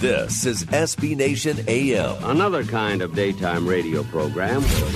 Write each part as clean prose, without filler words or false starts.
This is SB Nation AM. Another kind of daytime radio program.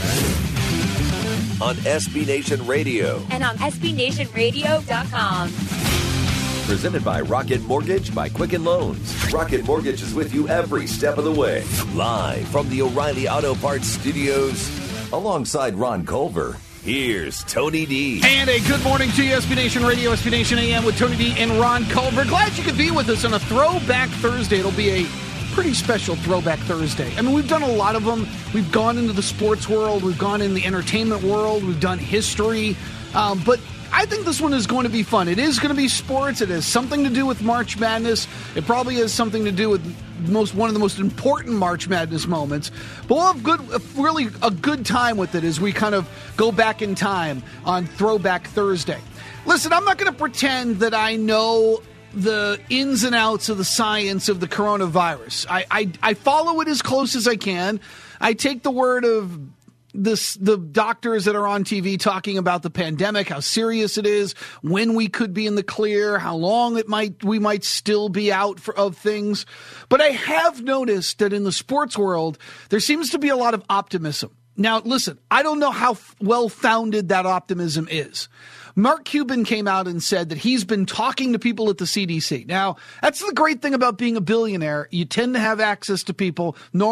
On SB Nation Radio. And on SBNationRadio.com. Presented by Rocket Mortgage by Quicken Loans. Rocket Mortgage is with you every step of the way. Live from the O'Reilly Auto Parts Studios. Alongside Ron Culver, here's Tony D. And a good morning to you, SB Nation Radio, SB Nation AM with Tony D and Ron Culver. Glad you could be with us on a Throwback Thursday. It'll be a pretty special Throwback Thursday. I mean, we've done a lot of them. We've gone into the sports world. We've gone in the entertainment world. We've done history. But I think this one is going to be fun. It is going to be sports. It has something to do with March Madness. It probably has something to do with one of the most important March Madness moments. But we'll have really a good time with it as we kind of go back in time on Throwback Thursday. Listen, I'm not going to pretend that I know the ins and outs of the science of the coronavirus. I follow it as close as I can. I take the word of the doctors that are on TV talking about the pandemic, how serious it is, when we could be in the clear, how long we might still be out of things. But I have noticed that in the sports world, there seems to be a lot of optimism. Now, listen, I don't know how well-founded that optimism is. Mark Cuban came out and said that he's been talking to people at the CDC. Now, that's the great thing about being a billionaire. You tend to have access to people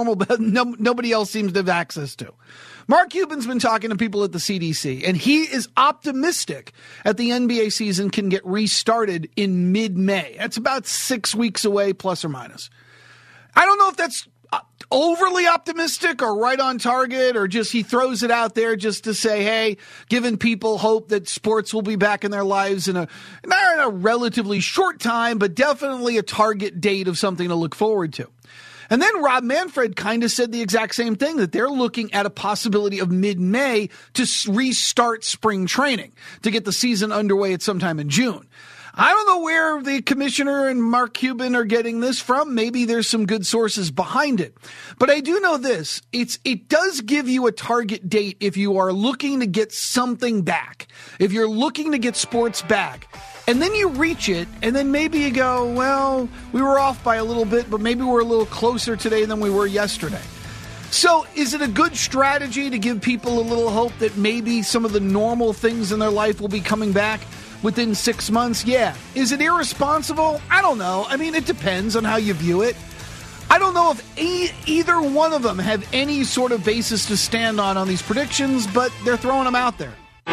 nobody else seems to have access to. Mark Cuban's been talking to people at the CDC, and he is optimistic that the NBA season can get restarted in mid-May. That's about 6 weeks away, plus or minus. I don't know if that's overly optimistic or right on target, or just he throws it out there just to say, hey, giving people hope that sports will be back in their lives not in a relatively short time, but definitely a target date of something to look forward to. And then Rob Manfred kind of said the exact same thing, that they're looking at a possibility of mid-May to restart spring training, to get the season underway at sometime in June. I don't know where the commissioner and Mark Cuban are getting this from. Maybe there's some good sources behind it. But I do know this. It does give you a target date if you are looking to get something back, if you're looking to get sports back. And then you reach it, and then maybe you go, well, we were off by a little bit, but maybe we're a little closer today than we were yesterday. So is it a good strategy to give people a little hope that maybe some of the normal things in their life will be coming back within 6 months? Yeah. Is it irresponsible? I don't know. I mean, it depends on how you view it. I don't know if either one of them have any sort of basis to stand on these predictions, but they're throwing them out there.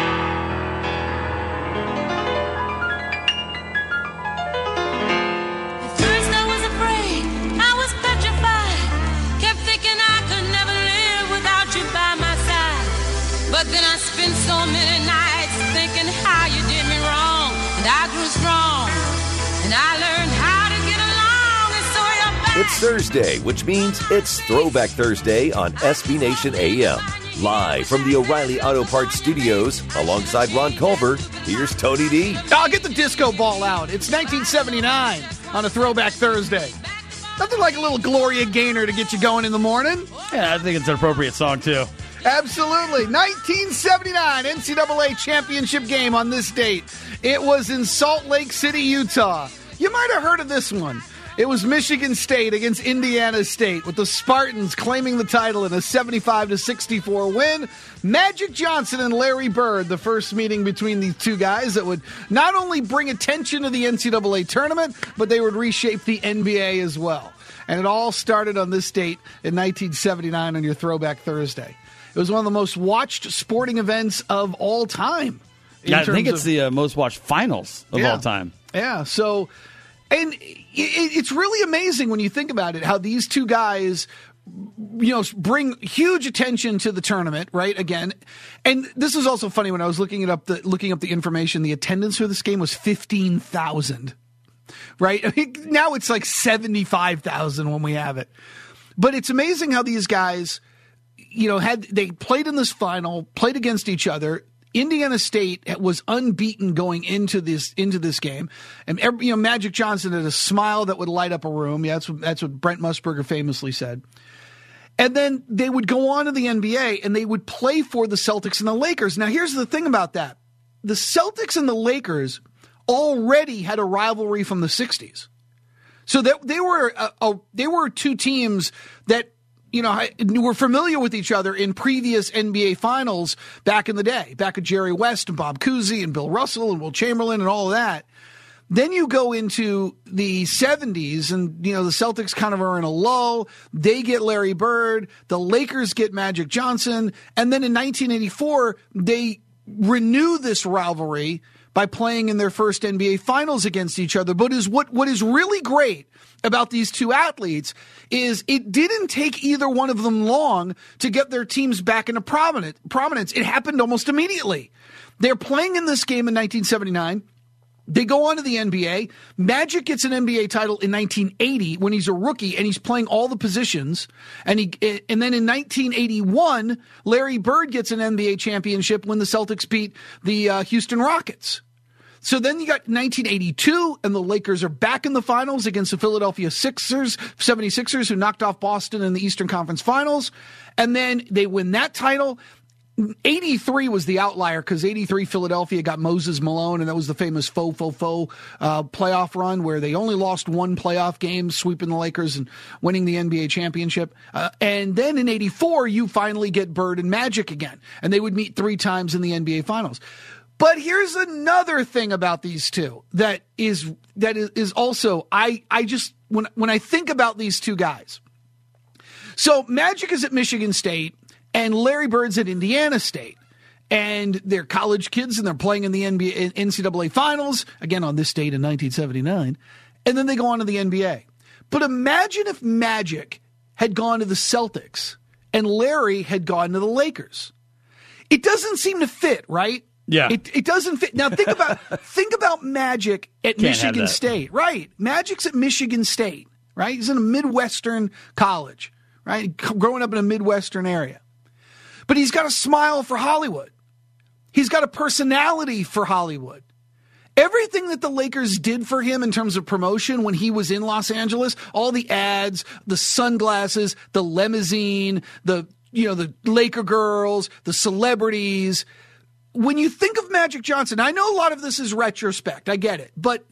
But then I spent so many nights thinking how you did me wrong, and I grew strong, and I learned how to get along, and so you're back. It's Thursday, which means it's Throwback Thursday on SB Nation AM. Live from the O'Reilly Auto Parts Studios, alongside Ron Culver, here's Tony D. I'll get the disco ball out. It's 1979 on a Throwback Thursday. Nothing like a little Gloria Gaynor to get you going in the morning. Yeah, I think it's an appropriate song, too. Absolutely. 1979 NCAA championship game on this date. It was in Salt Lake City, Utah. You might have heard of this one. It was Michigan State against Indiana State, with the Spartans claiming the title in a 75-64 win. Magic Johnson and Larry Bird, the first meeting between these two guys that would not only bring attention to the NCAA tournament, but they would reshape the NBA as well. And it all started on this date in 1979 on your Throwback Thursday. It was one of the most watched sporting events of all time. Yeah, I think it's the most watched finals of all time. Yeah, so, and it's really amazing when you think about it, how these two guys, bring huge attention to the tournament, right? Again, and this is also funny when I was looking up the information. The attendance for this game was 15,000, right? I mean, now it's like 75,000 when we have it. But it's amazing how these guys, they played in this final, played against each other. Indiana State was unbeaten going into this game, and Magic Johnson had a smile that would light up a room. Yeah, that's what Brent Musburger famously said. And then they would go on to the NBA, and they would play for the Celtics and the Lakers. Now, here's the thing about that: the Celtics and the Lakers already had a rivalry from the '60s. So they were two teams that, were familiar with each other in previous NBA finals back in the day, back at Jerry West and Bob Cousy and Bill Russell and Will Chamberlain and all of that. Then you go into the 70s and, the Celtics kind of are in a lull. They get Larry Bird. The Lakers get Magic Johnson. And then in 1984, they renew this rivalry by playing in their first NBA finals against each other. But what is really great about these two athletes is it didn't take either one of them long to get their teams back into prominence. It happened almost immediately. They're playing in this game in 1979. They go on to the NBA. Magic gets an NBA title in 1980 when he's a rookie and he's playing all the positions. And then in 1981, Larry Bird gets an NBA championship when the Celtics beat the Houston Rockets. So then you got 1982, and the Lakers are back in the finals against the Philadelphia 76ers, who knocked off Boston in the Eastern Conference Finals. And then they win that title. 83 was the outlier because 83 Philadelphia got Moses Malone, and that was the famous faux playoff run where they only lost one playoff game, sweeping the Lakers and winning the NBA championship. And then in 84, you finally get Bird and Magic again, and they would meet 3 times in the NBA Finals. But here's another thing about these two that is also, I just, when I think about these two guys. So Magic is at Michigan State and Larry Bird's at Indiana State. And they're college kids and they're playing in the NCAA Finals, again on this date in 1979. And then they go on to the NBA. But imagine if Magic had gone to the Celtics and Larry had gone to the Lakers. It doesn't seem to fit, right? Yeah. It doesn't fit. Now think about Magic at Michigan State. Right. Magic's at Michigan State, right? He's in a Midwestern college, right? Growing up in a Midwestern area. But he's got a smile for Hollywood. He's got a personality for Hollywood. Everything that the Lakers did for him in terms of promotion when he was in Los Angeles, all the ads, the sunglasses, the limousine, the Laker girls, the celebrities. When you think of Magic Johnson, I know a lot of this is retrospect. I get it. But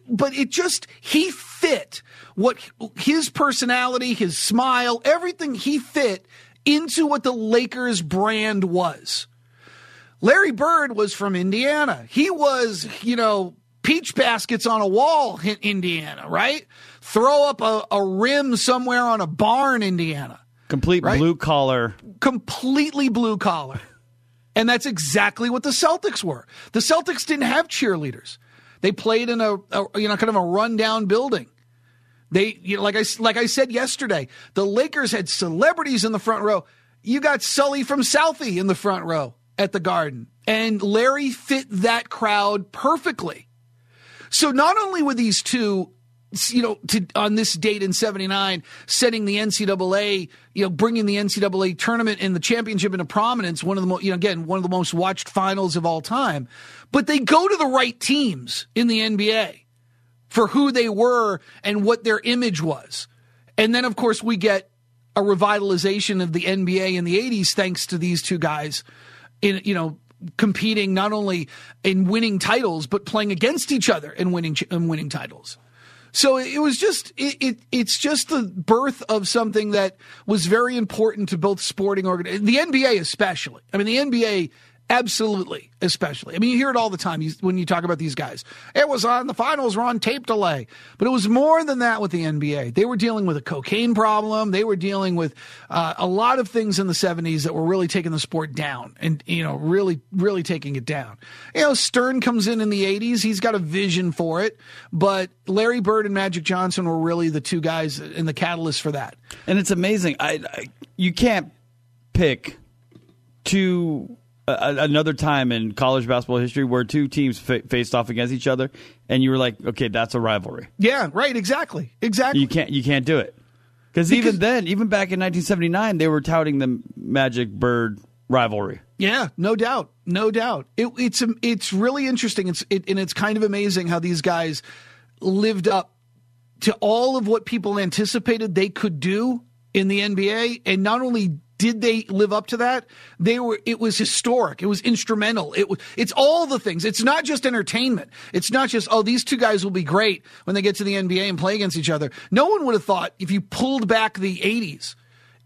he fit what his personality, his smile, everything he fit into what the Lakers brand was. Larry Bird was from Indiana. He was, peach baskets on a wall in Indiana, right? Throw up a rim somewhere on a bar in Indiana. Complete right? Blue collar. Completely blue collar. And that's exactly what the Celtics were. The Celtics didn't have cheerleaders. They played in a kind of a rundown building. They, like I said yesterday, the Lakers had celebrities in the front row. You got Sully from Southie in the front row at the Garden. And Larry fit that crowd perfectly. So not only were these two, on this date in 79, setting the NCAA, bringing the NCAA tournament and the championship into prominence, one of the most watched finals of all time. But they go to the right teams in the NBA for who they were and what their image was. And then, of course, we get a revitalization of the NBA in the 80s thanks to these two guys competing not only in winning titles, but playing against each other and winning titles. So it was it's just the birth of something that was very important to both sporting organizations, the NBA especially. I mean, the NBA absolutely, especially. I mean, you hear it all the time when you talk about these guys. The finals were on tape delay. But it was more than that with the NBA. They were dealing with a cocaine problem. They were dealing with a lot of things in the 70s that were really taking the sport down and, really, really taking it down. Stern comes in the 80s. He's got a vision for it. But Larry Bird and Magic Johnson were really the two guys and the catalyst for that. And it's amazing. You can't pick another time in college basketball history where two teams faced off against each other, and you were like, okay, that's a rivalry. Yeah, right, exactly. You can't do it. Because even back in 1979, they were touting the Magic-Bird rivalry. Yeah, no doubt. It's really interesting. And it's kind of amazing how these guys lived up to all of what people anticipated they could do in the NBA, and not only did they live up to that? It was historic. It was instrumental. It's all the things. It's not just entertainment. It's not just, these two guys will be great when they get to the NBA and play against each other. No one would have thought, if you pulled back the 80s,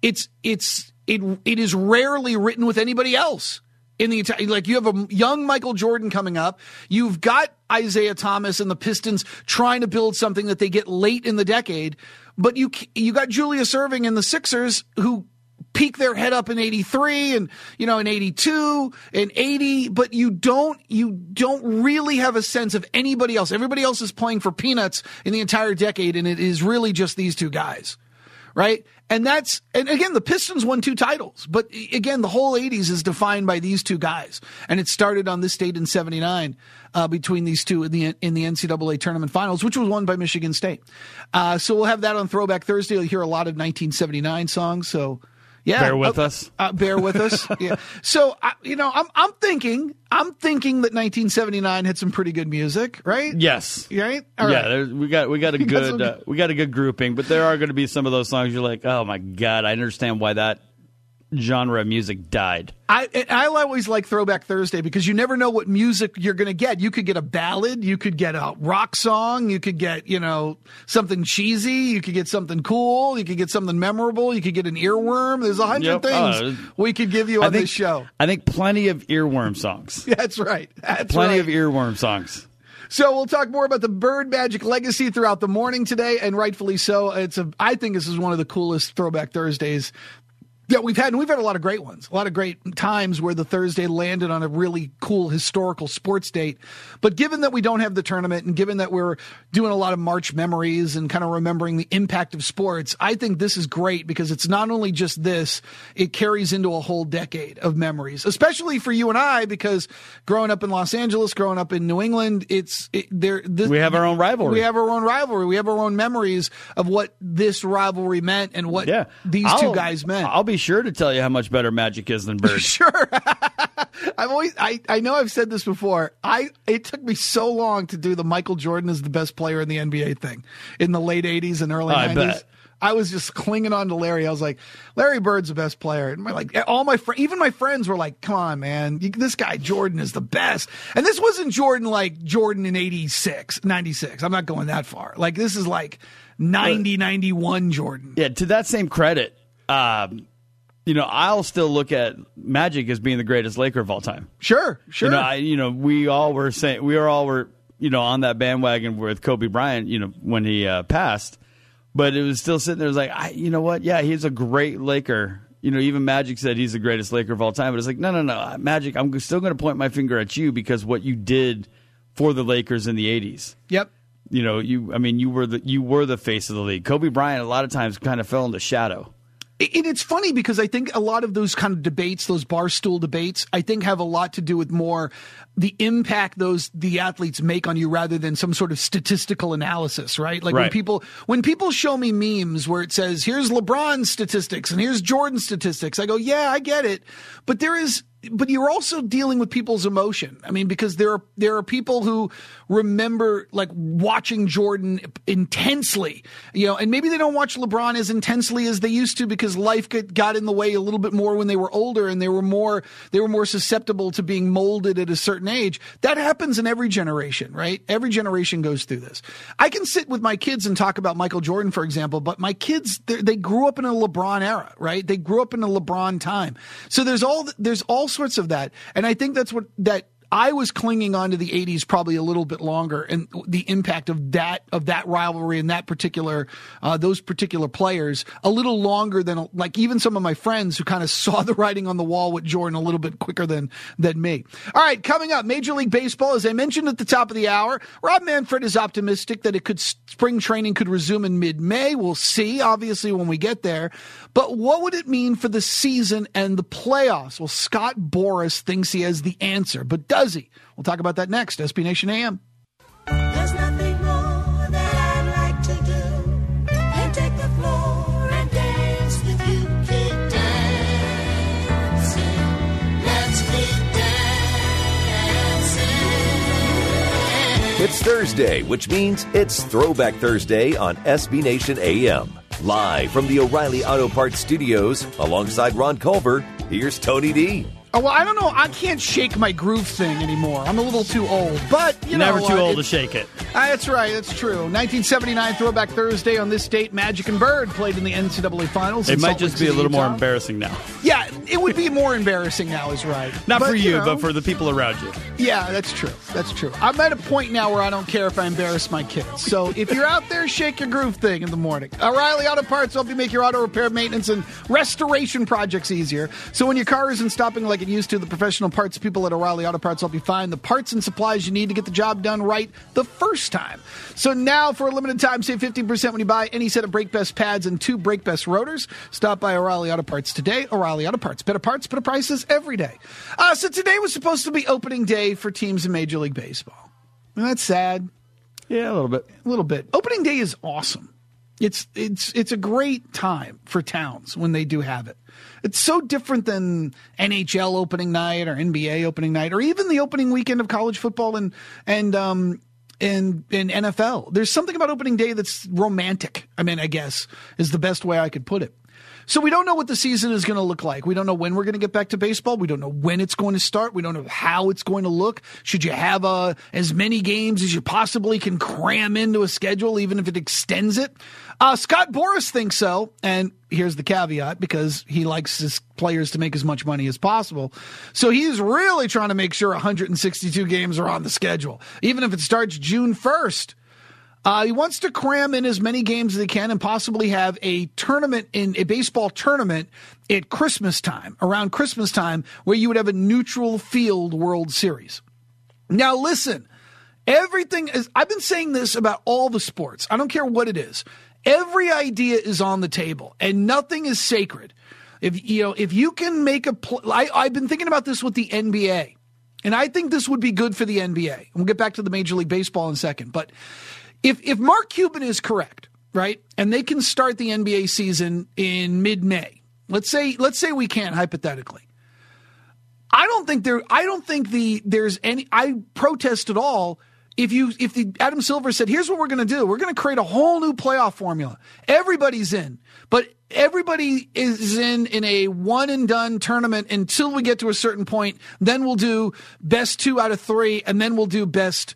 it is rarely written with anybody else. In the entire, like, you have a young Michael Jordan coming up. You've got Isaiah Thomas and the Pistons trying to build something that they get late in the decade. But you got Julius Erving and the Sixers, who peak their head up in 83 and, in 82 and 80, but you don't really have a sense of anybody else. Everybody else is playing for peanuts in the entire decade, and it is really just these two guys. Right? And again, the Pistons won 2 titles, but again, the whole 80s is defined by these two guys. And it started on this date in 79, between these two in the NCAA tournament finals, which was won by Michigan State. So we'll have that on Throwback Thursday. You'll hear a lot of 1979 songs. So yeah. Bear with us. Bear with us. Yeah. So, I'm thinking that 1979 had some pretty good music, right? Yes. Right? All yeah. right. We got a good grouping, but there are going to be some of those songs you're like, oh my God, I understand why that genre of music died. I always like Throwback Thursday because you never know what music you're going to get. You could get a ballad, you could get a rock song, you could get, something cheesy, you could get something cool, you could get something memorable, you could get an earworm. There's 100 things we could give you on this show. I think plenty of earworm songs. That's right. Plenty of earworm songs. So we'll talk more about the Bird Magic legacy throughout the morning today, and rightfully so. I think this is one of the coolest Throwback Thursdays that we've had, and we've had a lot of great ones, a lot of great times where the Thursday landed on a really cool historical sports date. But given that we don't have the tournament, and given that we're doing a lot of March memories and kind of remembering the impact of sports, I think this is great because it's not only just this, it carries into a whole decade of memories, especially for you and I, because growing up in Los Angeles, growing up in New England, we have our own rivalry. We have our own rivalry. We have our own memories of what this rivalry meant and what these two guys meant. I'll be sure to tell you how much better Magic is than Bird. Sure. I know I've said this before. It took me so long to do the Michael Jordan is the best player in the NBA thing in the late 80s and early 90s. Bet. I was just clinging on to Larry. I was like, Larry Bird's the best player. And even my friends were like, come on, man, this guy Jordan is the best. And this wasn't Jordan like Jordan in 96. I'm not going that far. Like, this is like 91 Jordan. Yeah, to that same credit, I'll still look at Magic as being the greatest Laker of all time. Sure. We all were on that bandwagon with Kobe Bryant, when he passed, but it was still sitting there. It was like, you know what? Yeah, he's a great Laker. Even Magic said he's the greatest Laker of all time. But it's like, no, Magic, I'm still going to point my finger at you because what you did for the Lakers in the 80s. Yep. You were the face of the league. Kobe Bryant, a lot of times, kind of fell into shadow. It's funny because I think a lot of those kind of debates, those barstool debates, I think have a lot to do with more the impact the athletes make on you rather than some sort of statistical analysis, right? Like when people show me memes where it says, here's LeBron's statistics and here's Jordan's statistics, I go, yeah, I get it. But you're also dealing with people's emotion. I mean, because there are people who remember like watching Jordan intensely, and maybe they don't watch LeBron as intensely as they used to because life got in the way a little bit more when they were older and they were more susceptible to being molded at a certain age. That happens in every generation, right? Every generation goes through this. I can sit with my kids and talk about Michael Jordan, for example, but my kids, they grew up in a LeBron era, right? They grew up in a LeBron time. So there's all sorts of that. And I think that's that I was clinging on to the 80s probably a little bit longer, and the impact of that rivalry and those particular players a little longer than like even some of my friends who kind of saw the writing on the wall with Jordan a little bit quicker than me. All right, coming up, Major League Baseball, as I mentioned at the top of the hour, Rob Manfred is optimistic that spring training could resume in mid-May. We'll see, obviously, when we get there. But what would it mean for the season and the playoffs? Well, Scott Boras thinks he has the answer, but does he? We'll talk about that next. SB Nation AM. There's nothing more that I'd like to do than take the floor and dance with you. Keep dancing. Let's keep dancing. It's Thursday, which means it's Throwback Thursday on SB Nation AM. Live from the O'Reilly Auto Parts Studios, alongside Ron Culver, here's Tony D. Oh, well, I don't know. I can't shake my groove thing anymore. I'm a little too old. But, you know. Never too old to shake it. That's right. That's true. 1979 Throwback Thursday. On this date, Magic and Bird played in the NCAA Finals. It might Salt Lake just be a City, little more Utah. embarrassing now. Yeah, it would be more embarrassing now is right. Not for you, know, but for the people around you. Yeah, that's true. That's true. I'm at a point now where I don't care if I embarrass my kids. So if you're out there, shake your groove thing in the morning. O'Reilly Auto Parts help you make your auto repair, maintenance, and restoration projects easier. So when your car isn't stopping like it used to, the professional parts people at O'Reilly Auto Parts help you find the parts and supplies you need to get the job done right the first time. So now, for a limited time, save 15% when you buy any set of Brake Best pads and 2 Brake Best rotors. Stop by O'Reilly Auto Parts today. O'Reilly Auto Parts. Better parts, better prices every day. So today was supposed to be opening day for teams in Major League Baseball. And that's sad. Yeah, a little bit. A little bit. Opening day is awesome. It's a great time for towns when they do have it. It's so different than NHL opening night or NBA opening night or even the opening weekend of college football and NFL. There's something about opening day that's romantic. I mean, I guess is the best way I could put it. So we don't know what the season is going to look like. We don't know when we're going to get back to baseball. We don't know when it's going to start. We don't know how it's going to look. Should you have as many games as you possibly can cram into a schedule, even if it extends it? Scott Boras thinks so, and here's the caveat, because he likes his players to make as much money as possible. So he's really trying to make sure 162 games are on the schedule, even if it starts June 1st. He wants to cram in as many games as he can and possibly have a baseball tournament at Christmas time, around Christmas time, where you would have a neutral field World Series. Now, listen, I've been saying this about all the sports. I don't care what it is. Every idea is on the table and nothing is sacred. If you can make I've been thinking about this with the NBA, and I think this would be good for the NBA. We'll get back to the Major League Baseball in a second, but if Mark Cuban is correct, right, and they can start the NBA season in mid-May, let's say we can hypothetically. I don't think there's any. I protest at all if Adam Silver said, here's what we're going to do. We're going to create a whole new playoff formula. Everybody's in, but everybody is in a one and done tournament until we get to a certain point. Then we'll do best 2 out of 3, and then we'll do best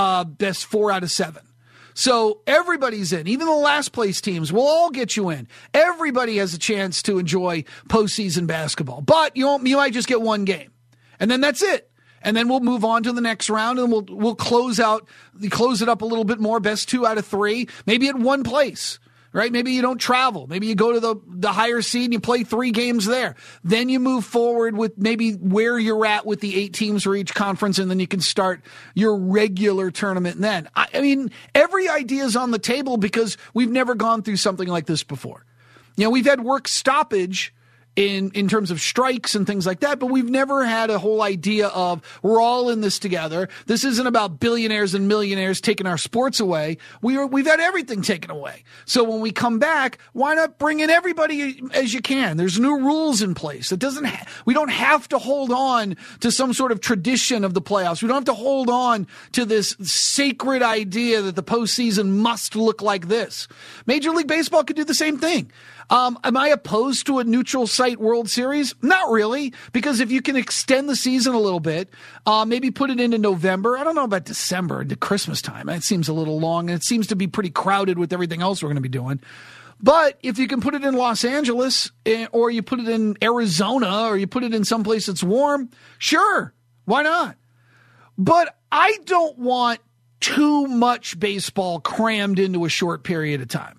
4 out of 7. So everybody's in. Even the last place teams will all get you in. Everybody has a chance to enjoy postseason basketball. But you might just get one game. And then that's it. And then we'll move on to the next round, and we'll close it up a little bit more, best 2 out of 3, maybe at one place. Right? Maybe you don't travel. Maybe you go to the higher seed and you play 3 games there. Then you move forward with maybe where you're at with the 8 teams for each conference, and then you can start your regular tournament then. I mean, every idea is on the table because we've never gone through something like this before. We've had work stoppage in terms of strikes and things like that, but we've never had a whole idea of we're all in this together. This isn't about billionaires and millionaires taking our sports away. We've had everything taken away. So when we come back, why not bring in everybody as you can? There's new rules in place. We don't have to hold on to some sort of tradition of the playoffs. We don't have to hold on to this sacred idea that the postseason must look like this. Major League Baseball could do the same thing. Am I opposed to a neutral site World Series? Not really, because if you can extend the season a little bit, maybe put it into November. I don't know about December into Christmas time. That seems a little long, and it seems to be pretty crowded with everything else we're going to be doing. But if you can put it in Los Angeles, or you put it in Arizona, or you put it in someplace that's warm, sure, why not? But I don't want too much baseball crammed into a short period of time.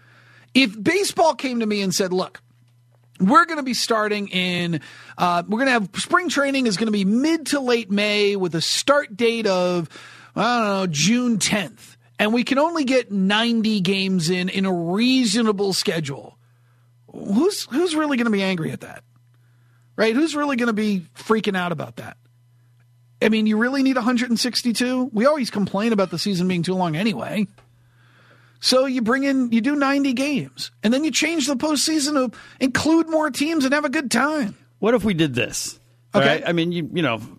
If baseball came to me and said, look, we're going to be starting we're going to have spring training is going to be mid to late May with a start date of, June 10th. And we can only get 90 games in a reasonable schedule. Who's really going to be angry at that? Right? Who's really going to be freaking out about that? I mean, you really need 162? We always complain about the season being too long anyway. So you do 90 games, and then you change the postseason to include more teams and have a good time. What if we did this? Okay. Right? I mean,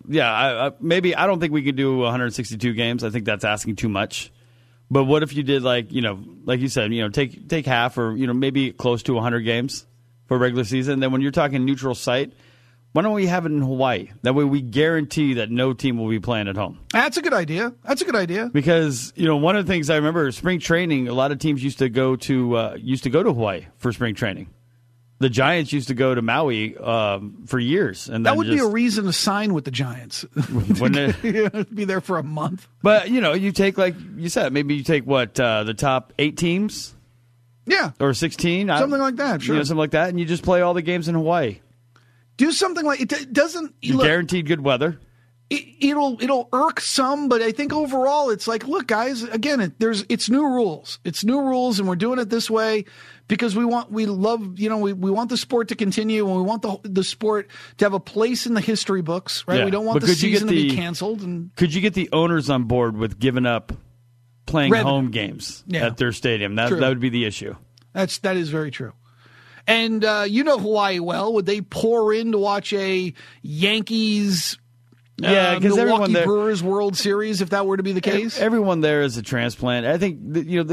maybe I don't think we could do 162 games. I think that's asking too much. But what if you did like you said, take half or maybe close to 100 games for regular season. Then when you're talking neutral site, why don't we have it in Hawaii? That way we guarantee that no team will be playing at home. That's a good idea. Because one of the things I remember, spring training, a lot of teams used to go to Hawaii for spring training. The Giants used to go to Maui for years, and that would be a reason to sign with the Giants. Wouldn't it? Be there for a month. But you take, like you said, maybe you take the top 8 teams, or 16, something like that. Sure, something like that, and you just play all the games in Hawaii. Do something like it doesn't. You're guaranteed good weather. It'll irk some, but I think overall it's like, look, guys, again, it's new rules. It's new rules, and we're doing it this way because we want the sport to continue, and we want the sport to have a place in the history books, right? Yeah. We don't want the season to be canceled. And could you get the owners on board with giving up playing home games at their stadium? That would be the issue. That is very true. And Hawaii well. Would they pour in to watch a Yankees? Yeah, because everyone there, Brewers World Series, if that were to be the case, everyone there is a transplant. I think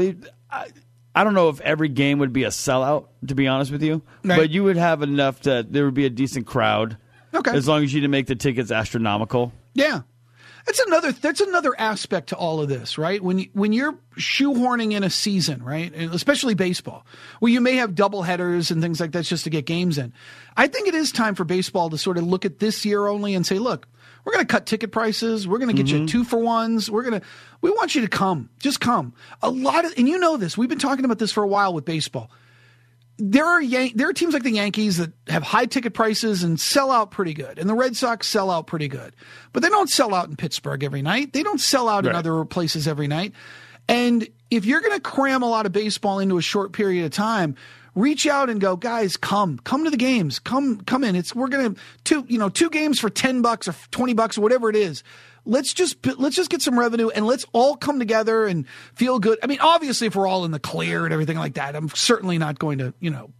I don't know if every game would be a sellout, to be honest with you, right. But you would have enough that there would be a decent crowd. Okay, as long as you didn't make the tickets astronomical. Yeah, that's another aspect to all of this, right? When you're shoehorning in a season, right, and especially baseball, where you may have double headers and things like that just to get games in. I think it is time for baseball to sort of look at this year only and say, look, we're going to cut ticket prices. We're going to get you 2-for-1s. We want you to come. Just come. And you know this. We've been talking about this for a while with baseball. There are teams like the Yankees that have high ticket prices and sell out pretty good. And the Red Sox sell out pretty good. But they don't sell out in Pittsburgh every night. They don't sell out in other places every night. And if you're going to cram a lot of baseball into a short period of time, reach out and go, guys, come to the games. Come in. We're going to two games for $10 or $20 or whatever it is. Let's just get some revenue and let's all come together and feel good. I mean, obviously, if we're all in the clear and everything like that, I'm certainly not going to,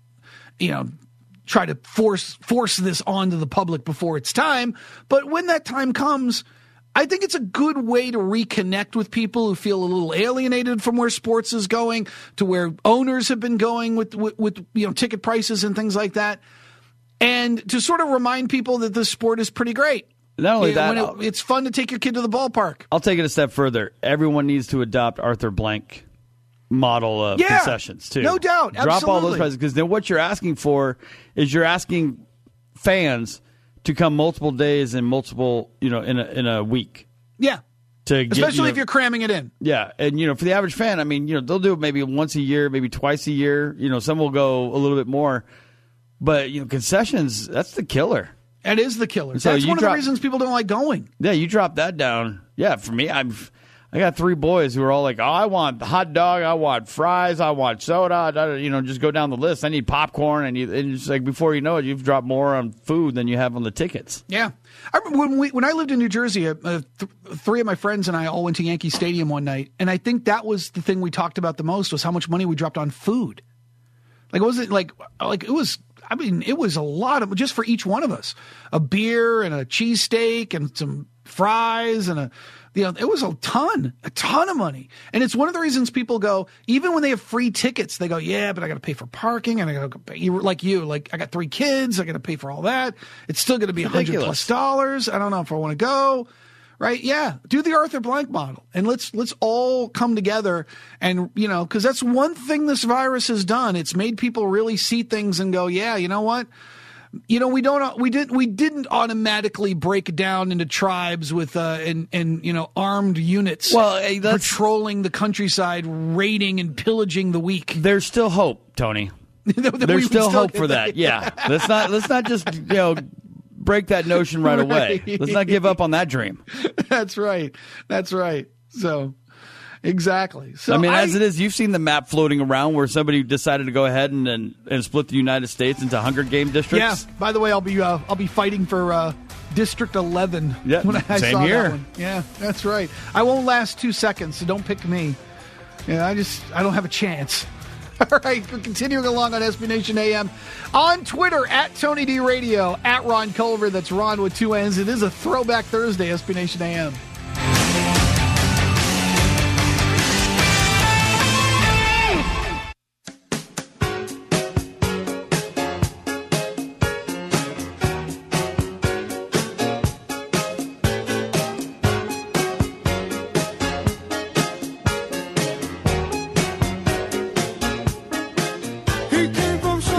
try to force this onto the public before it's time. But when that time comes, I think it's a good way to reconnect with people who feel a little alienated from where sports is going to where owners have been going with ticket prices and things like that, and to sort of remind people that this sport is pretty great. Not only that, it's fun to take your kid to the ballpark. I'll take it a step further. Everyone needs to adopt Arthur Blank model of concessions too. No doubt. Drop Absolutely. all those prices, because then what you're asking for is you're asking fans to come multiple days and multiple, in a week. Yeah. Especially if you're cramming it in. Yeah. And, for the average fan, I mean, they'll do it maybe once a year, maybe twice a year. Some will go a little bit more. But, concessions, that's the killer. That is the killer. So that's one of the reasons people don't like going. Yeah, you drop that down. Yeah, for me, I got 3 boys who are all like, oh, I want hot dog, I want fries, I want soda, just go down the list. I need popcorn, and it's like before you know it, you've dropped more on food than you have on the tickets. Yeah. I remember when I lived in New Jersey, 3 of my friends and I all went to Yankee Stadium one night, and I think that was the thing we talked about the most was how much money we dropped on food. Like, it wasn't like it was. I mean, it was a lot of just for each one of us, a beer and a cheesesteak and some fries and it was a ton of money. And it's one of the reasons people go, even when they have free tickets, they go, yeah, but I got to pay for parking and I got to pay, like I got 3 kids, I got to pay for all that. It's still going to be $100+. I don't know if I want to go. Right? Yeah. Do the Arthur Blank model and let's all come together and, because that's one thing this virus has done. It's made people really see things and go, yeah, you know what? We didn't automatically break down into tribes with armed units patrolling the countryside, raiding and pillaging the weak. There's still hope, Tony. There's still hope for that. Yeah. Let's not just, break that notion right away. Let's not give up on that dream. That's right. So, exactly. So I mean, as it is, you've seen the map floating around where somebody decided to go ahead and split the United States into Hunger Game districts. Yeah. By the way, I'll be fighting for District 11. Yeah. When I same saw here. That one. Yeah, that's right. I won't last 2 seconds, so don't pick me. Yeah, I don't have a chance. All right, we're continuing along on SB Nation AM. On Twitter, at Tony D Radio, at Ron Culver. That's Ron with 2 N's. It is a Throwback Thursday, SB Nation AM.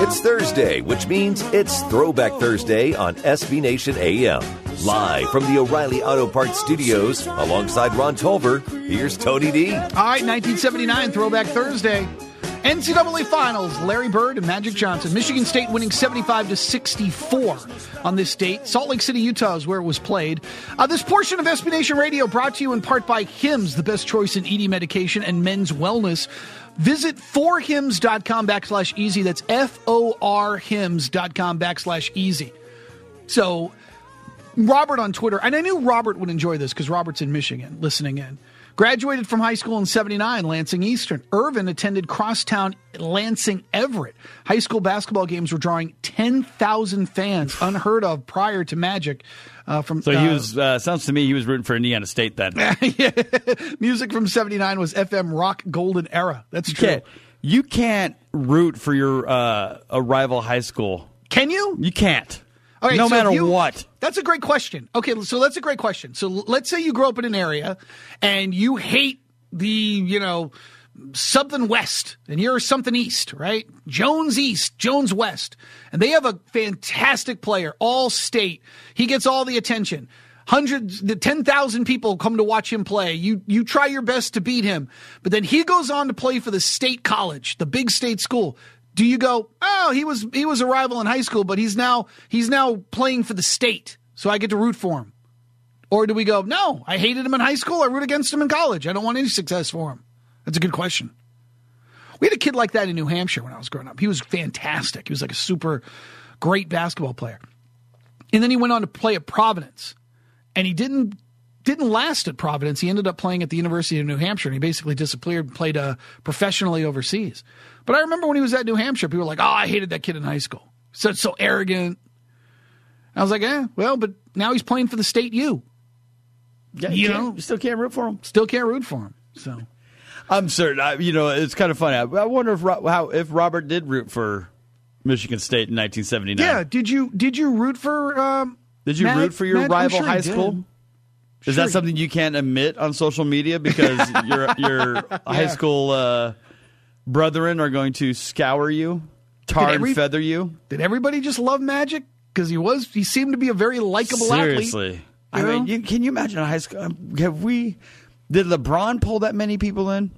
It's Thursday, which means it's Throwback Thursday on SB Nation AM. Live from the O'Reilly Auto Parts Studios, alongside Ron Culver, here's Tony D. All right, 1979, Throwback Thursday. NCAA Finals, Larry Bird and Magic Johnson. Michigan State winning 75-64 on this date. Salt Lake City, Utah is where it was played. This portion of SB Nation Radio brought to you in part by Hims, the best choice in ED medication and men's wellness. Visit forhims.com/easy. That's forhims.com/easy. So, Robert on Twitter, and I knew Robert would enjoy this because Robert's in Michigan listening in. Graduated from high school in 79, Lansing Eastern. Irvin attended Crosstown Lansing Everett. High school basketball games were drawing 10,000 fans, unheard of prior to Magic. So he was, sounds to me, he was rooting for Indiana State then. Yeah. Music from 79 was FM rock golden era. That's true. You can't root for your a rival high school. Can you? You can't. Okay, no so matter what. That's a great question. Okay, so that's a great question. So let's say you grow up in an area and you hate the, something west and you're something east, right? Jones East, Jones West. And they have a fantastic player, all state. He gets all the attention. 10,000 people come to watch him play. You try your best to beat him. But then he goes on to play for the state college, the big state school. Do you go, oh, he was a rival in high school, but he's now playing for the state, so I get to root for him? Or do we go, no, I hated him in high school, I root against him in college. I don't want any success for him. That's a good question. We had a kid like that in New Hampshire when I was growing up. He was fantastic. He was like a super great basketball player. And then he went on to play at Providence. And he didn't last at Providence. He ended up playing at the University of New Hampshire, and he basically disappeared and played professionally overseas. But I remember when he was at New Hampshire, people were like, oh, I hated that kid in high school. So arrogant. I was like, well, but now he's playing for the state U. Yeah, you still can't root for him. Still can't root for him. So I'm certain. It's kind of funny. I wonder if Robert did root for Michigan State in 1979. Yeah. Did you root for? Did you root for your rival high school? Is that something you can't admit on social media because your high school brethren are going to scour you, and feather you? Did everybody just love Magic? Because he seemed to be a very likable athlete. Seriously. I mean, can you imagine a high school? Did LeBron pull that many people in?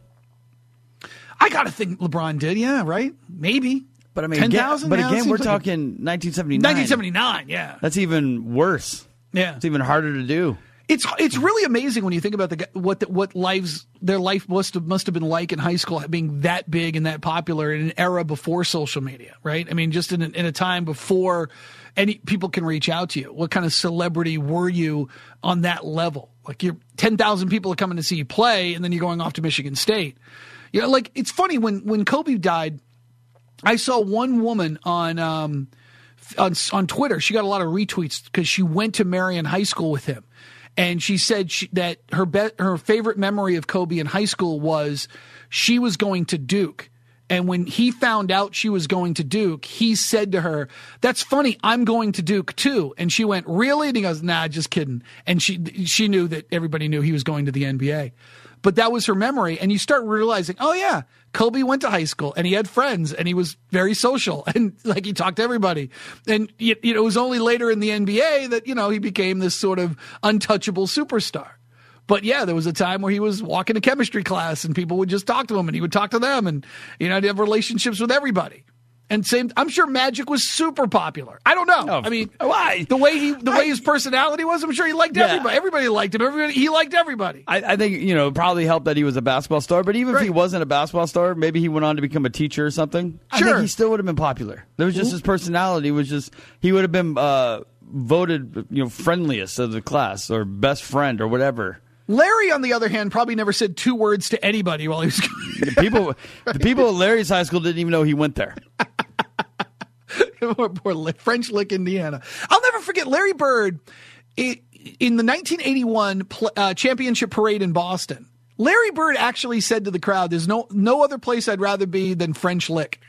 I got to think LeBron did, yeah, right? Maybe. But I mean, 10,000? But again, we're talking 1979. 1979, yeah. That's even worse. Yeah. It's even harder to do. It's really amazing when you think about what their life must have been like in high school, being that big and that popular in an era before social media, right? I mean, just in a time before any people can reach out to you. What kind of celebrity were you on that level? Like 10,000 people are coming to see you play, and then you're going off to Michigan State. Like it's funny when Kobe died. I saw one woman on Twitter. She got a lot of retweets because she went to Marion High School with him. And she said that her favorite memory of Kobe in high school was she was going to Duke. And when he found out she was going to Duke, he said to her, "That's funny, I'm going to Duke too." And she went, "Really?" And he goes, "Nah, just kidding." And she knew that everybody knew he was going to the NBA. But that was her memory. And you start realizing, oh yeah, Kobe went to high school and he had friends and he was very social and like he talked to everybody. And it was only later in the NBA that, he became this sort of untouchable superstar. But yeah, there was a time where he was walking to chemistry class and people would just talk to him and he would talk to them and, he'd have relationships with everybody. And I'm sure Magic was super popular. I don't know. Oh, I mean, why? The way his personality was, I'm sure he liked everybody. Everybody liked him. He liked everybody. I think, it probably helped that he was a basketball star. But even if he wasn't a basketball star, maybe he went on to become a teacher or something. Sure. I think he still would have been popular. There was just his personality he would have been voted, friendliest of the class or best friend or whatever. Larry, on the other hand, probably never said two words to anybody while he was the people at Larry's high school didn't even know he went there. Poor French Lick, Indiana. I'll never forget Larry Bird in the 1981 championship parade in Boston. Larry Bird actually said to the crowd, "There's no other place I'd rather be than French Lick,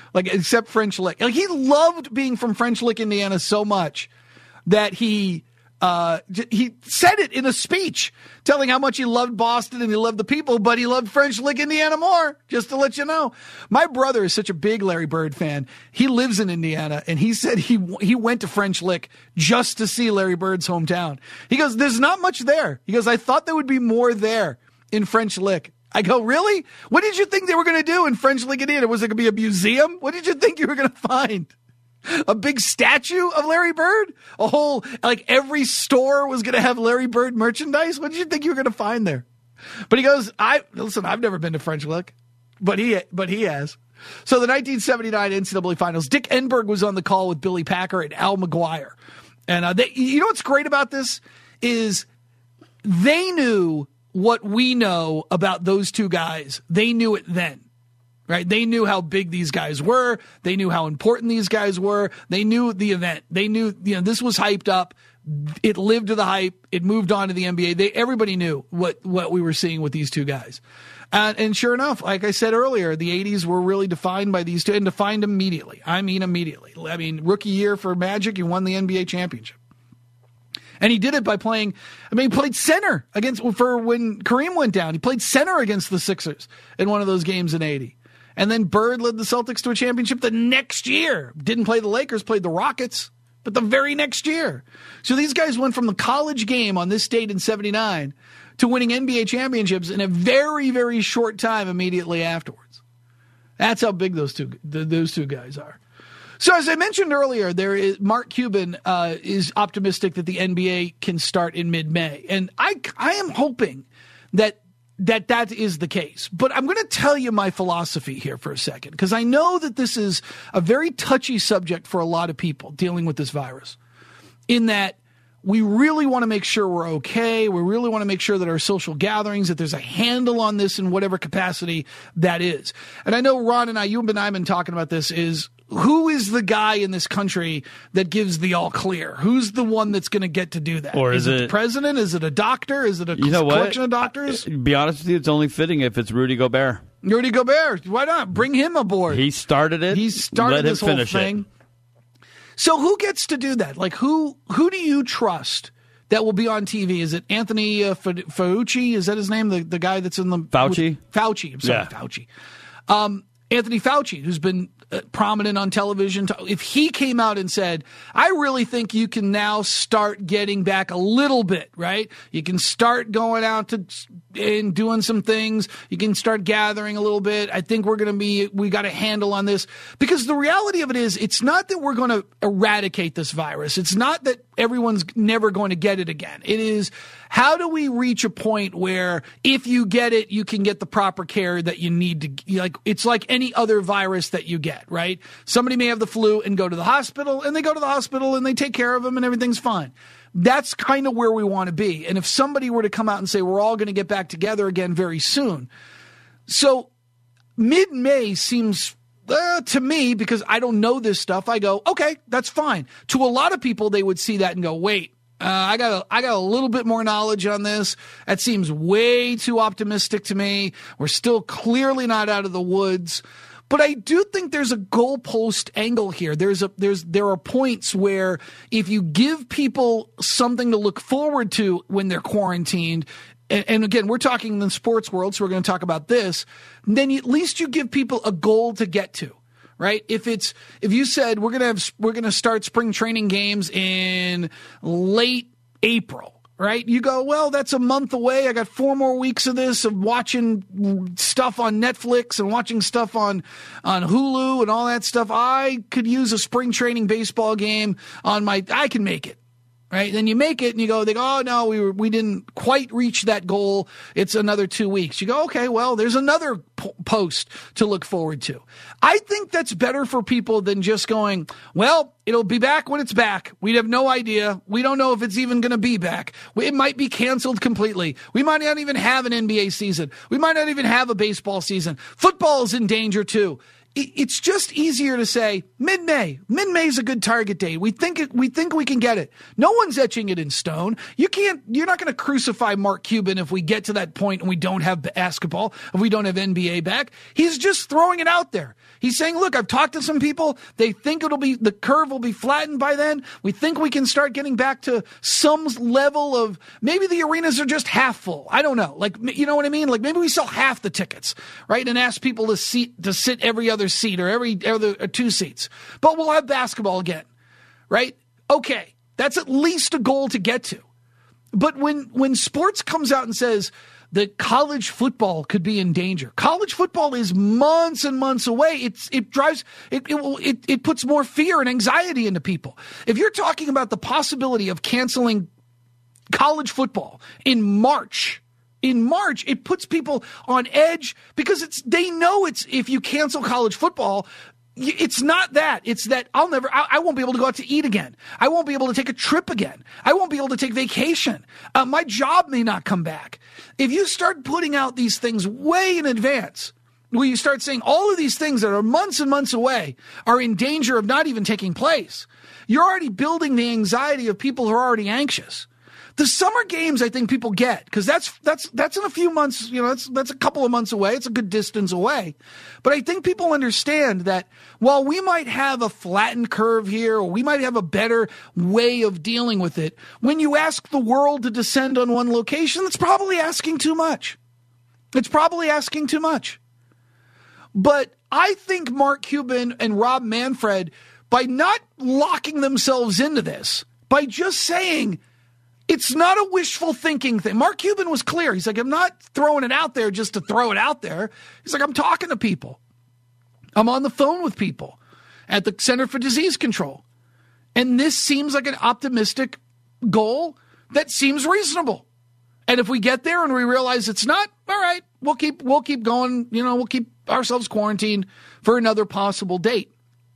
except French Lick." Like he loved being from French Lick, Indiana, so much that he He said it in a speech, telling how much he loved Boston and he loved the people, but he loved French Lick, Indiana more, just to let you know. My brother is such a big Larry Bird fan. He lives in Indiana, and he said he went to French Lick just to see Larry Bird's hometown. He goes, there's not much there. He goes, I thought there would be more there in French Lick. I go, really? What did you think they were going to do in French Lick, Indiana? Was it going to be a museum? What did you think you were going to find? A big statue of Larry Bird? A whole, like every store was going to have Larry Bird merchandise? What did you think you were going to find there? But he goes, listen, I've never been to French Lick, but he has. So the 1979 NCAA Finals, Dick Enberg was on the call with Billy Packer and Al McGuire. And you know what's great about this is they knew what we know about those two guys. They knew it then. Right? They knew how big these guys were. They knew how important these guys were. They knew the event. They knew, this was hyped up. It lived to the hype. It moved on to the NBA. Everybody knew what we were seeing with these two guys. And sure enough, like I said earlier, the 80s were really defined by these two, and defined immediately. I mean, immediately. I mean, rookie year for Magic, he won the NBA championship. And he did it by playing, he played center for when Kareem went down. He played center against the Sixers in one of those games in 80. And then Bird led the Celtics to a championship the next year. Didn't play the Lakers, played the Rockets, but the very next year. So these guys went from the college game on this date in 79 to winning NBA championships in a very, very short time immediately afterwards. That's how big those two guys are. So as I mentioned earlier, Mark Cuban is optimistic that the NBA can start in mid-May. And I am hoping that is the case. But I'm going to tell you my philosophy here for a second, because I know that this is a very touchy subject for a lot of people dealing with this virus, in that we really want to make sure we're okay. We really want to make sure that our social gatherings, that there's a handle on this in whatever capacity that is. And I know Ron and you and I have been talking about this, is who is the guy in this country that gives the all clear? Who's the one that's going to get to do that? Or is it the president? Is it a doctor? Is it a collection of doctors? To be honest with you, it's only fitting if it's Rudy Gobert. Rudy Gobert. Why not? Bring him aboard. He started it. He started this whole thing. So who gets to do that? Like, who do you trust that will be on TV? Is it Anthony Fauci? Is that his name? The guy that's in the... Fauci? Fauci. I'm sorry, yeah. Fauci. Anthony Fauci, who's been prominent on television, if he came out and said, I really think you can now start getting back a little bit, right? You can start going out and doing some things. You can start gathering a little bit. I think we got a handle on this. Because the reality of it is, it's not that we're going to eradicate this virus. It's not that everyone's never going to get it again. It is, how do we reach a point where if you get it, you can get the proper care that you need to, it's like any other virus that you get, right? Somebody may have the flu and go to the hospital, and they go to the hospital and they take care of them and everything's fine. That's kind of where we want to be. And if somebody were to come out and say, we're all going to get back together again very soon. So mid-May seems, to me, because I don't know this stuff, I go, okay, that's fine. To a lot of people, they would see that and go, wait, I got a little bit more knowledge on this. That seems way too optimistic to me. We're still clearly not out of the woods. But I do think there's a goalpost angle here. There are points where if you give people something to look forward to when they're quarantined, and again, we're talking in the sports world, so we're going to talk about this, then at least you give people a goal to get to. Right? If you said we're going to start spring training games in late April, right? You go, well, that's a month away. I got 4 more weeks of this, of watching stuff on Netflix and watching stuff on Hulu and all that stuff. I could use a spring training baseball game I can make it. Right? Then you make it and they go, oh no, we didn't quite reach that goal. It's another 2 weeks. You go, okay, well, there's another post to look forward to. I think that's better for people than just going, well, it'll be back when it's back. We have no idea. We don't know if it's even going to be back. It might be canceled completely. We might not even have an NBA season. We might not even have a baseball season. Football is in danger too. it's just easier to say mid-May. Mid-May is a good target date. We think we can get it. No one's etching it in stone. You're not going to crucify Mark Cuban if we get to that point and we don't have basketball, if we don't have NBA back. He's just throwing it out there. He's saying, look, I've talked to some people. They think the curve will be flattened by then. We think we can start getting back to some level of, maybe the arenas are just half full. I don't know. Like, you know what I mean? Like, maybe we sell half the tickets, right? And ask people to sit every other seat or every other 2 seats. But we'll have basketball again, right? Okay, that's at least a goal to get to. But when sports comes out and says that college football could be in danger, college football is months and months away. It puts more fear and anxiety into people. If you're talking about the possibility of canceling college football in March, it puts people on edge because they know if you cancel college football, it's not that. It's that I won't be able to go out to eat again. I won't be able to take a trip again. I won't be able to take vacation. My job may not come back. If you start putting out these things way in advance, where you start saying all of these things that are months and months away are in danger of not even taking place, you're already building the anxiety of people who are already anxious. The summer games, I think people get, because that's in a few months, that's a couple of months away. It's a good distance away. But I think people understand that while we might have a flattened curve here, or we might have a better way of dealing with it, when you ask the world to descend on one location, that's probably asking too much. It's probably asking too much. But I think Mark Cuban and Rob Manfred, by not locking themselves into this, by just saying, it's not a wishful thinking thing. Mark Cuban was clear. He's like, I'm not throwing it out there just to throw it out there. He's like, I'm talking to people. I'm on the phone with people at the Center for Disease Control. And this seems like an optimistic goal that seems reasonable. And if we get there and we realize it's not, all right, we'll keep going. We'll keep ourselves quarantined for another possible date.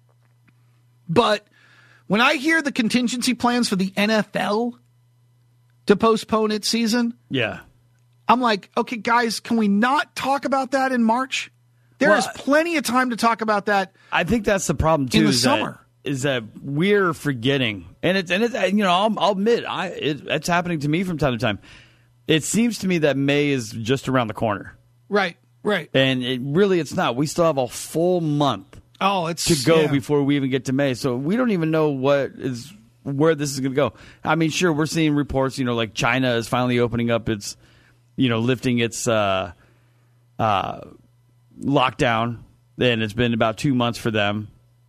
But when I hear the contingency plans for the NFL to postpone its season, yeah, I'm like, okay, guys, can we not talk about that in March? There is plenty of time to talk about that. I think that's the problem too. In the summer, is that we're forgetting, and it's I'll admit, it's happening to me from time to time. It seems to me that May is just around the corner, right, and it's not. We still have a full month to go before we even get to May, so we don't even know where this is going to go. I mean, sure, we're seeing reports, like China is finally opening up its, lifting its lockdown, and it's been about 2 months for them.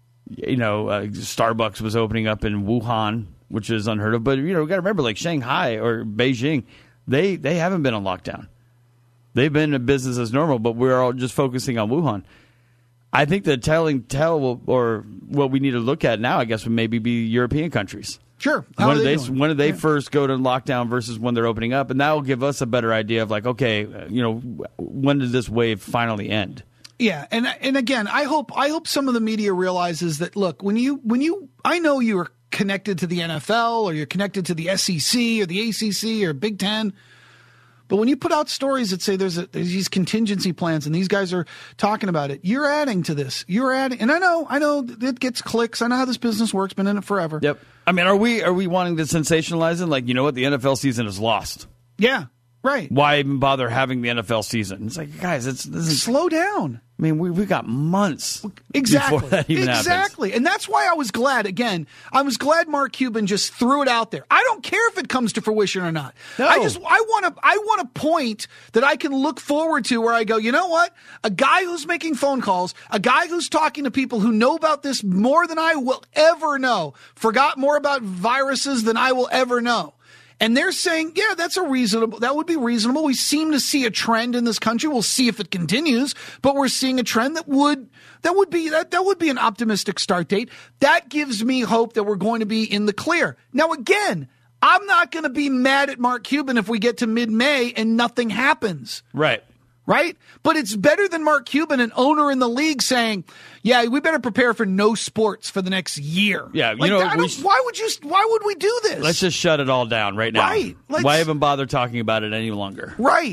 Starbucks was opening up in Wuhan, which is unheard of. But, we got to remember, like Shanghai or Beijing, they haven't been on lockdown. They've been in business as normal, but we're all just focusing on Wuhan. I think the tell or what we need to look at now, I guess, would maybe be European countries. Sure. When do they first go to lockdown versus when they're opening up? And that will give us a better idea of like, okay, when does this wave finally end? Yeah, and again, I hope some of the media realizes that, look, I know you're connected to the NFL or you're connected to the SEC or the ACC or Big Ten, but when you put out stories that say there's these contingency plans and these guys are talking about it, you're adding to this. You're adding, and I know it gets clicks. I know how this business works. Been in it forever. Yep. I mean, are we wanting to sensationalize it? Like, the NFL season is lost. Yeah. Right. Why even bother having the NFL season? It's like, guys, this is slow down. I mean, we got months exactly before that even happens. And that's why I was glad. Again, I was glad Mark Cuban just threw it out there. I don't care if it comes to fruition or not. No. I want a point that I can look forward to where I go, you know what? A guy who's making phone calls, a guy who's talking to people who know about this more than I will ever know, forgot more about viruses than I will ever know. And they're saying, yeah, that would be reasonable. We seem to see a trend in this country. We'll see if it continues, but we're seeing a trend that would be an optimistic start date. That gives me hope that we're going to be in the clear. Now, again, I'm not going to be mad at Mark Cuban if we get to mid-May and nothing happens. Right? But it's better than Mark Cuban, an owner in the league, saying, yeah, we better prepare for no sports for the next year. Yeah, why would we do this? Let's just shut it all down right now. Right. Why even bother talking about it any longer? Right.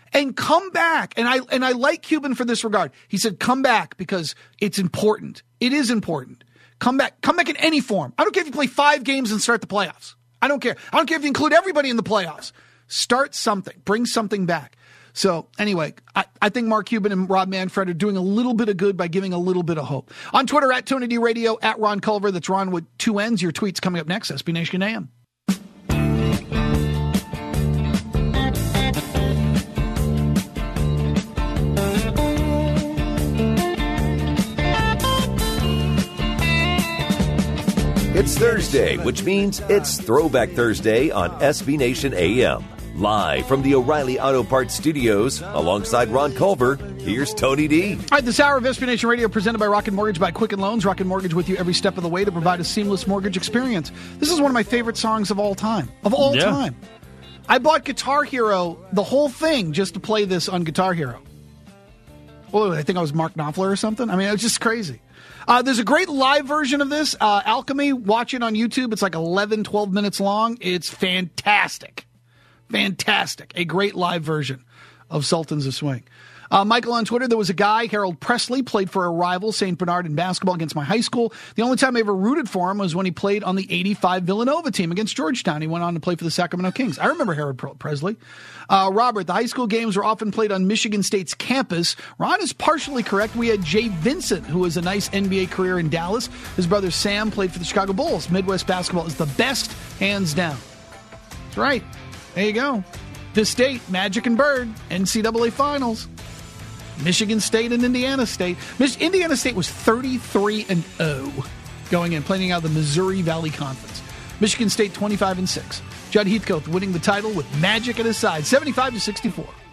and come back. And I like Cuban for this regard. He said, come back because it's important. It is important. Come back in any form. I don't care if you play 5 games and start the playoffs. I don't care. I don't care if you include everybody in the playoffs. Start something. Bring something back. So anyway, I think Mark Cuban and Rob Manfred are doing a little bit of good by giving a little bit of hope. On Twitter, at Tony D Radio, at Ron Culver. That's Ron with 2 N's. Your tweets coming up next. SB Nation AM. It's Thursday, which means it's Throwback Thursday on SB Nation AM. Live from the O'Reilly Auto Parts Studios, alongside Ron Culver, here's Tony D. All right, this hour of SB Nation Radio presented by Rocket Mortgage by Quicken Loans. Rocket Mortgage with you every step of the way to provide a seamless mortgage experience. This is one of my favorite songs of all time. Time. I bought Guitar Hero, the whole thing, just to play this on Guitar Hero. Oh, I think I was Mark Knopfler or something. I mean, it was just crazy. There's a great live version of this. Alchemy, watch it on YouTube. It's like 11, 12 minutes long. It's fantastic. Fantastic. A great live version of Sultans of Swing. Michael on Twitter, there was a guy, Harold Presley, played for a rival, St. Bernard, in basketball against my high school. The only time I ever rooted for him was when he played on the 85 Villanova team against Georgetown. He went on to play for the Sacramento Kings. I remember Harold Presley. Robert, the high school games were often played on Michigan State's campus. Ron is partially correct. We had Jay Vincent, who has a nice NBA career in Dallas. His brother Sam played for the Chicago Bulls. Midwest basketball is the best, hands down. That's right. There you go. This state, Magic and Bird, NCAA Finals. Michigan State and Indiana State. Indiana State was 33-0 going in, playing out of the Missouri Valley Conference. Michigan State 25-6. Judd Heathcote winning the title with Magic at his side, 75-64.